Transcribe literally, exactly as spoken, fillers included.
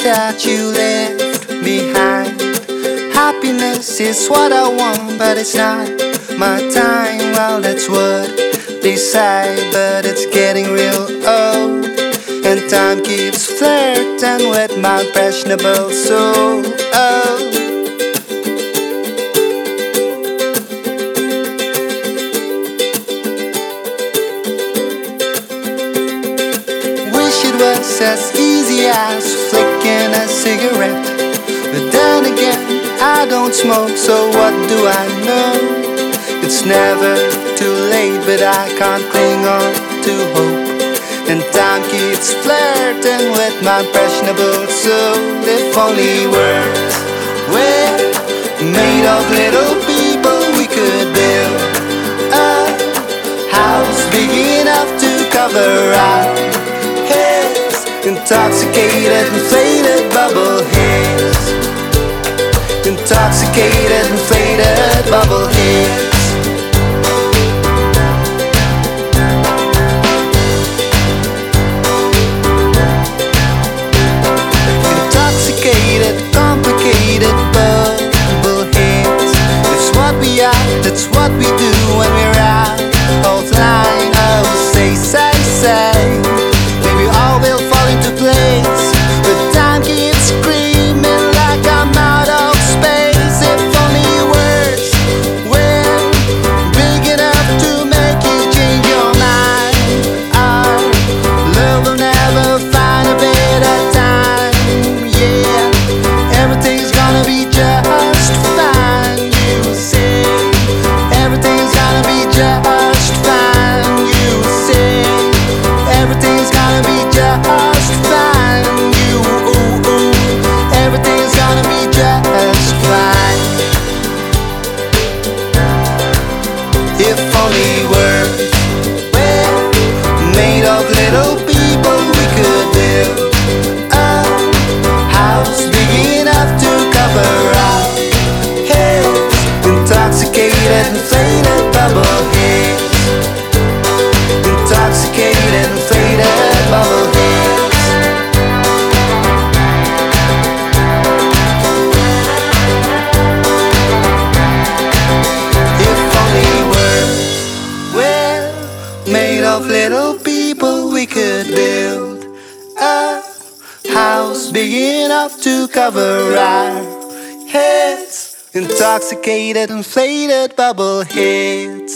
that you left behind. Happiness is what I want, but it's not my time. Well, that's what they say, but it's getting real old, and time keeps flirting with my impressionable soul. Oh. It was as easy as flicking a cigarette, but then again, I don't smoke, so what do I know? It's never too late, but I can't cling on to hope, and time keeps flirting with my impressionable soul. If only words were made of little people, we could build a house big enough to cover our intoxicated, inflated bubble heads. Intoxicated, inflated bubble heads. Intoxicated, complicated bubble heads. It's what we are, that's what we do when we're out of line. Oh, say, say, say, maybe all will fall into place, but time keeps screaming like I'm out of space. If only words were big enough to make you change your mind, our love will never find a better time. Yeah, everything's gonna be just fine, you say. Everything's gonna be just fine, you say. Everything's gonna be just fine, you, ooh, ooh. Everything's gonna be just fine. If only words were made of little people, we could build a house big enough to cover our heads. Intoxicated, inflated bubble heads. Intoxicated, inflated bubble heads. If only words were made of little people, we could build a house big enough to cover our heads. Intoxicated, inflated bubble heads.